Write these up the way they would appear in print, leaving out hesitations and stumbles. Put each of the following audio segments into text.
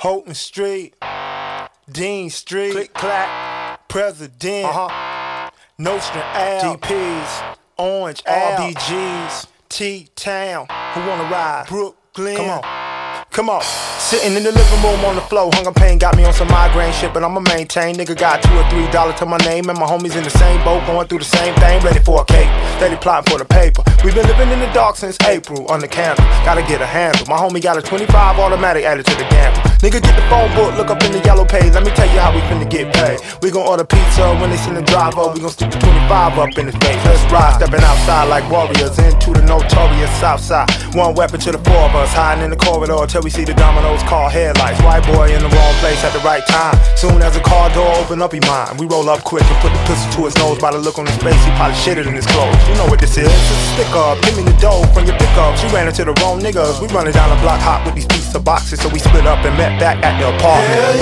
Houghton Street, Dean Street, Click Clack, President, Nostrand Ave, DPs, Orange Ave, RBGs, T-Town, who wanna ride? Brooklyn, come on. Sitting in the living room on the floor, hunger pain got me on some migraine shit, but I'ma maintain. Nigga got $2 or $3 to my name, and my homies in the same boat, going through the same thing, ready for a cake, steady plotting for the paper. We been living in the dark since April, under candle, gotta get a handle. My homie got a 25 automatic added to the gamble. Nigga get the phone book, look up in the yellow page, let me tell you how we finna get paid. We gon' order pizza when they send the driver, we gon' stick the 25 up in his face. Let's ride, stepping outside like warriors into the notorious south side. One weapon to the four of us, hiding in the corridor till we see the dominoes call headlights. White boy in the wrong place at the right time. Soon as the car door open up, he mine. We roll up quick and put the pistol to his nose. By the look on his face, he probably shitted in his clothes. You know what this is? It's a stick up. Give me the dough from your pickup. She ran into the wrong niggas. We running down the block hot with these pizza boxes, so we split up and met back at the apartment. Hell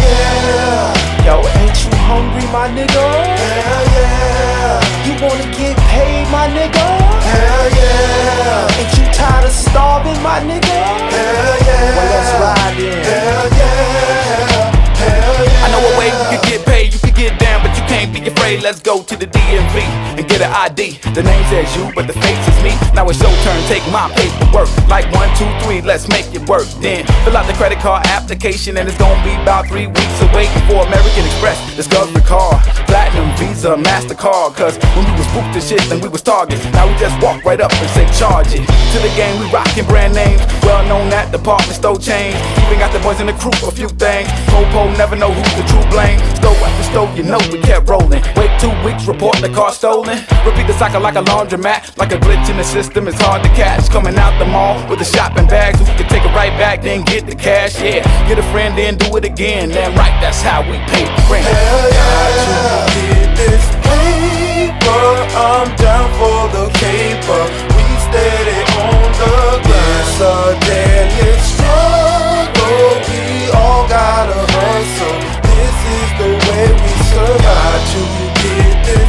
yeah. Yo, ain't you hungry, my nigga? Hell yeah. You wanna get paid, my nigga? Hell yeah. Ain't you tired of starving, my nigga? Hell yeah. Well, let's ride in. Hell yeah. Hell yeah. I know a way we could get paid, you could get down, but you can't be afraid. Let's go to the DMV and get an ID. The name says you, but the face is me. Now it's your turn, take my paperwork. Like 1, 2, 3, let's make it work. Then fill out the credit card application, and it's gonna be about 3 weeks of waiting for American Express, Discovery Card, Platinum, Visa, MasterCard. Cause when we was booked and shit, then we was targets. Now we just walk right up and say charge it. To the game, we rockin' brand names, well known at department store chains. Even got the boys in the crew for a few things. Popo never know who's the true blame. Stove after stove, you know we kept rolling. Wait 2 weeks, report the car stolen. Repeat the cycle like a laundromat. Like a glitch in the system, it's hard to catch. Coming out the mall with the shopping bags, who can take it right back, then get the cash. Yeah, get a friend, then do it again. Damn right, that's how we pay the rent. Hell yeah. Get this paper, I'm down for the caper. We steady on the grind. It's a daily struggle. We all gotta hustle. This is the way we survive. To get this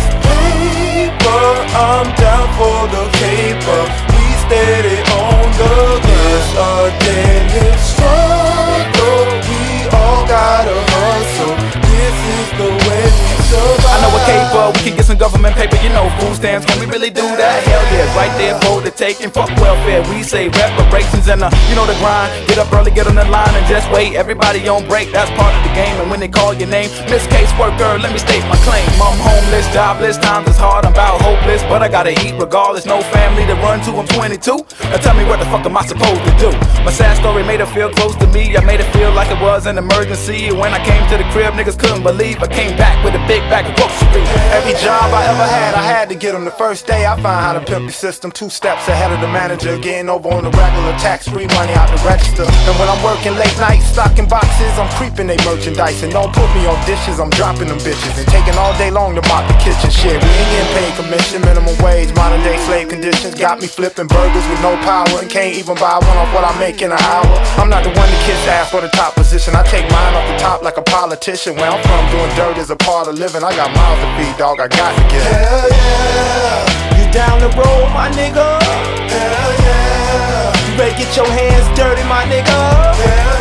paper, I'm down for the caper. We steady on the grind. It's a daily struggle. We all gotta hustle. This is the way we survive. I know a caper, we can get some government paper. You know food stamps, can we really do that? Hell yeah, right there for the taking. Fuck welfare, we say reparations. And you know the grind, get up early, get on the line and just wait. Everybody on break, that's part of the game. And when they call your name, Miss Caseworker, let me state my claim. I'm homeless, jobless, times is hard, I'm about hopeless, but I gotta eat regardless. No family to run to, I'm 22. Now tell me what the fuck am I supposed to do? My sad story made her feel close to me. I made it feel like it was an emergency. When I came to the crib, niggas couldn't believe I came back with a big bag of groceries. Every job I ever had, I had to get them. The first day I found how to pimp the system. 2 steps ahead of the manager, getting over on the regular, tax-free money out the register. And when I'm working late nights, stocking boxes, I'm creeping they merchandise. And don't put me on dishes, I'm dropping them bitches. And taking all day long to mop the kitchen. Shit, we ain't getting paid commission, minimum wage, modern day slave conditions. Got me flipping burgers with no power and can't even buy one off what I make in an hour. I'm not the one the kids ask for the top position. I take mine off the top like a politician. Where I'm from, doing dirt is a part of living. I got miles to feed, dog, I got to get it. Hell yeah. You down the road, my nigga? Hell yeah. You ready to get your hands dirty, my nigga? Hell